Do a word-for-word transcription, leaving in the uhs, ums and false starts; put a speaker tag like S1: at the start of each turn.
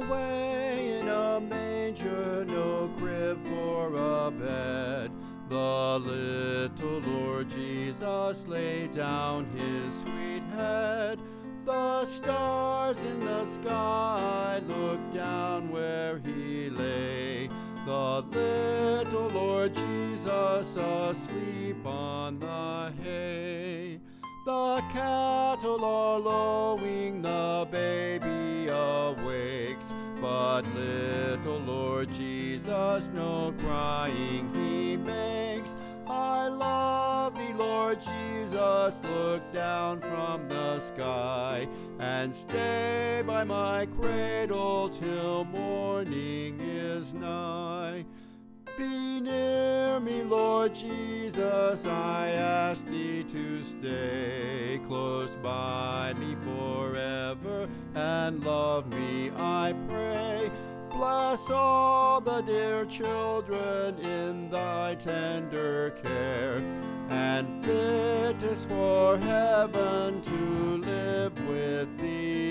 S1: away in a manger, no crib for a bed. The little Lord Jesus laid down his sweet head. The stars in the sky looked down where he lay. The little Lord Jesus asleep on the hay. The cattle are lowing, the baby awakes, but little Lord Jesus no crying he makes. I love thee, Lord Jesus, look down from the sky, and stay by my cradle till morning is nigh. Be near me, Lord Jesus, I ask thee to stay close by me forever, and love me, I pray. Bless all the dear children in thy tender care, and fit is for heaven to live with thee